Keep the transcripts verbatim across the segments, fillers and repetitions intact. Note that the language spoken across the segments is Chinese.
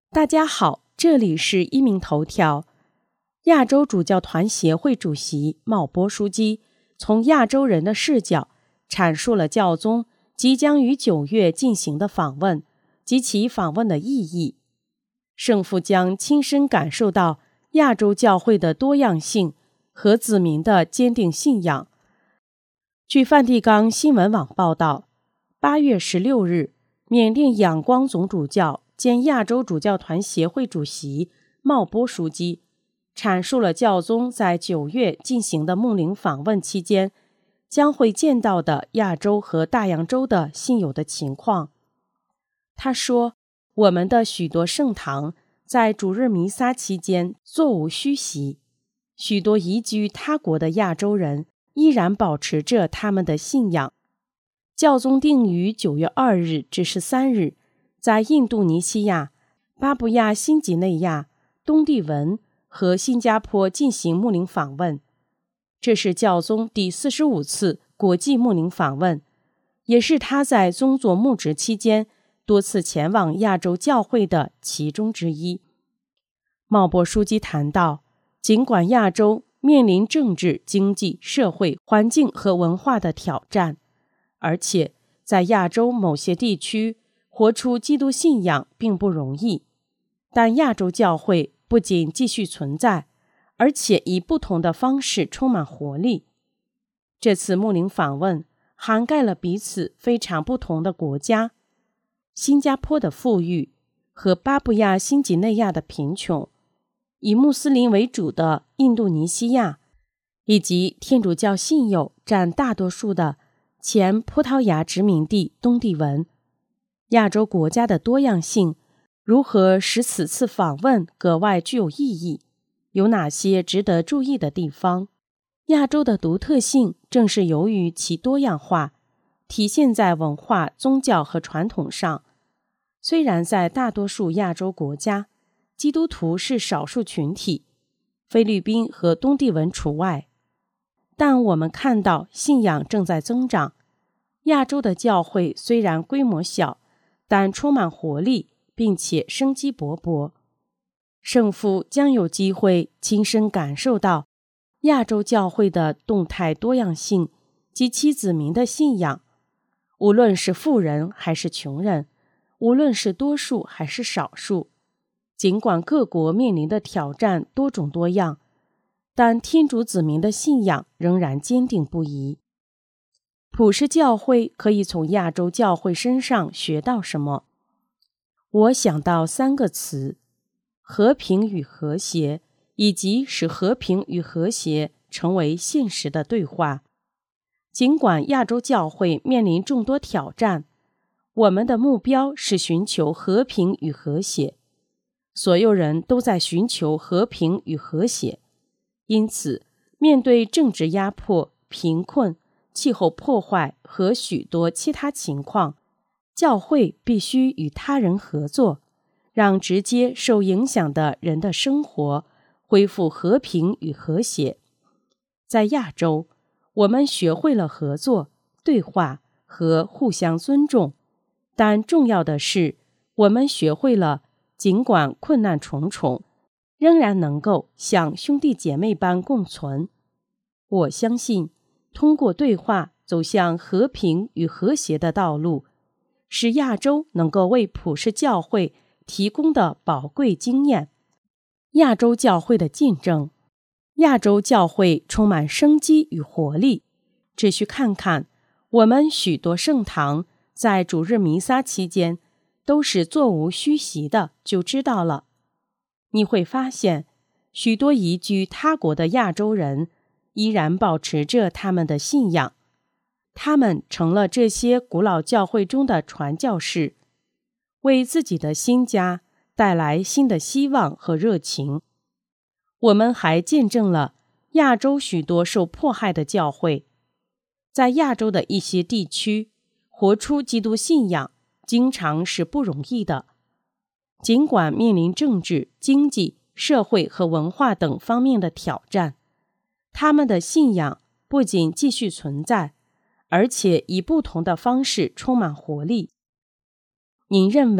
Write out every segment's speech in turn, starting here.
大家好，这里是一鸣头条。亚洲主教团协会主席茂波书记从亚洲人的视角阐述了教宗即将于九月进行的访问及其访问的意义。圣父将亲身感受到亚洲教会的多样性和子民的坚定信仰。据梵蒂冈新闻网报道，八月十六日，缅甸仰光总主教兼亚洲主教团协会主席茂波书记阐述了教宗在九月进行的牧灵访问期间将会见到的亚洲和大洋洲的信友的情况。他说，我们的许多圣堂在主日弥撒期间座无虚席，许多移居他国的亚洲人依然保持着他们的信仰。教宗定于九月二日至十三日在印度尼西亚、巴布亚新几内亚、东帝汶和新加坡进行牧灵访问。这是教宗第四十五次国际牧灵访问，也是他在宗座牧职期间多次前往亚洲教会的其中之一。茂波书记谈到，尽管亚洲面临政治、经济、社会、环境和文化的挑战，而且在亚洲某些地区活出基督信仰并不容易，但亚洲教会不仅继续存在，而且以不同的方式充满活力。这次牧灵访问涵盖了彼此非常不同的国家，新加坡的富裕和巴布亚新几内亚的贫穷，以穆斯林为主的印度尼西亚，以及天主教信友占大多数的前葡萄牙殖民地东帝汶。亚洲国家的多样性如何使此次访问格外具有意义？有哪些值得注意的地方？亚洲的独特性正是由于其多样化，体现在文化、宗教和传统上。虽然在大多数亚洲国家，基督徒是少数群体，菲律宾和东帝汶除外，但我们看到信仰正在增长。亚洲的教会虽然规模小，但充满活力，并且生机勃勃。圣父将有机会亲身感受到亚洲教会的动态多样性及其子民的信仰。无论是富人还是穷人，无论是多数还是少数，尽管各国面临的挑战多种多样，但天主子民的信仰仍然坚定不移。普世教会可以从亚洲教会身上学到什么？我想到三个词：和平与和谐，以及使和平与和谐成为现实的对话。尽管亚洲教会面临众多挑战，我们的目标是寻求和平与和谐。所有人都在寻求和平与和谐，因此，面对政治压迫、贫困、气候破坏和许多其他情况，教会必须与他人合作，让直接受影响的人的生活恢复和平与和谐。在亚洲，我们学会了合作、对话和互相尊重，但重要的是，我们学会了尽管困难重重，仍然能够像兄弟姐妹般共存。我相信，通过对话走向和平与和谐的道路，是亚洲能够为普世教会提供的宝贵经验。亚洲教会的见证，亚洲教会充满生机与活力。只需看看我们许多圣堂在主日弥撒期间都是座无虚席的，就知道了。你会发现，许多移居他国的亚洲人依然保持着他们的信仰，他们成了这些古老教会中的传教士，为自己的新家带来新的希望和热情。我们还见证了亚洲许多受迫害的教会。在亚洲的一些地区，活出基督信仰经常是不容易的。尽管面临政治、经济、社会和文化等方面的挑战，他们的信仰不仅继续存在，而且以不同的方式充满活力。您认为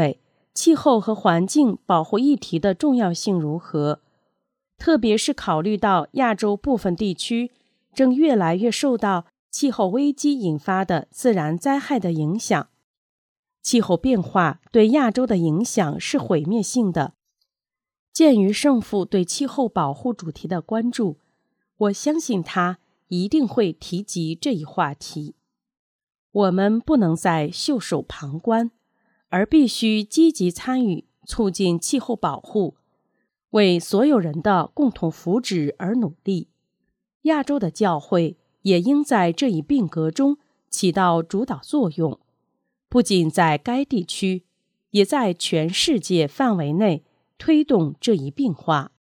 气候和环境保护议题的重要性如何，特别是考虑到亚洲部分地区正越来越受到气候危机引发的自然灾害的影响。气候变化对亚洲的影响是毁灭性的。鉴于圣父对气候保护主题的关注，我相信他一定会提及这一话题。我们不能再袖手旁观，而必须积极参与促进气候保护，为所有人的共同福祉而努力。亚洲的教会也应在这一并革中起到主导作用，不仅在该地区，也在全世界范围内推动这一变化。